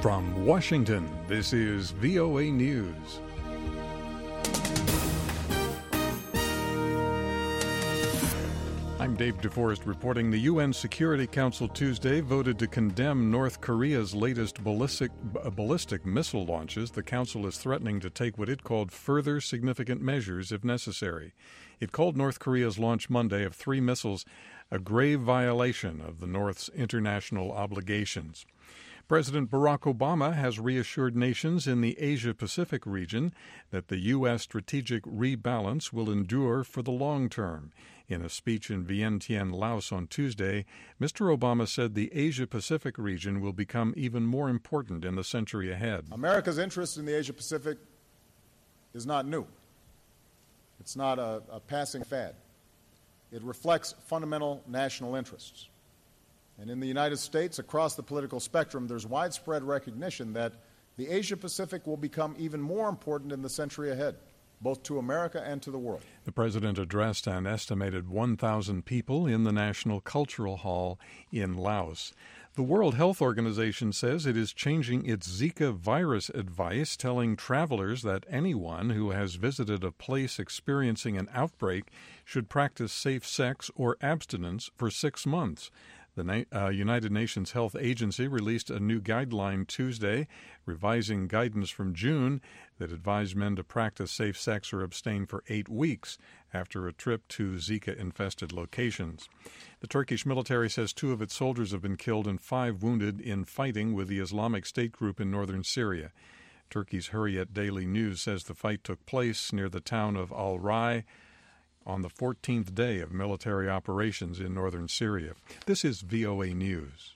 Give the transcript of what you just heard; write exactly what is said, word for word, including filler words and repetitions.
From Washington, this is V O A News. I'm Dave DeForest reporting. The U N Security Council Tuesday voted to condemn North Korea's latest ballistic, ballistic missile launches. The council is threatening to take what it called further significant measures if necessary. It called North Korea's launch Monday of three missiles a grave violation of the North's international obligations. President Barack Obama has reassured nations in the Asia-Pacific region that the U S strategic rebalance will endure for the long term. In a speech in Vientiane, Laos on Tuesday, Mister Obama said the Asia-Pacific region will become even more important in the century ahead. America's interest in the Asia-Pacific is not new. It's not a, a passing fad. It reflects fundamental national interests. And in the United States, across the political spectrum, there's widespread recognition that the Asia-Pacific will become even more important in the century ahead, both to America and to the world. The president addressed an estimated one thousand people in the National Cultural Hall in Laos. The World Health Organization says it is changing its Zika virus advice, telling travelers that anyone who has visited a place experiencing an outbreak should practice safe sex or abstinence for six months. The Na- uh, United Nations Health Agency released a new guideline Tuesday, revising guidance from June that advised men to practice safe sex or abstain for eight weeks after a trip to Zika-infested locations. The Turkish military says two of its soldiers have been killed and five wounded in fighting with the Islamic State group in northern Syria. Turkey's Hurriyet Daily News says the fight took place near the town of Al-Rai on the fourteenth day of military operations in northern Syria. This is V O A News.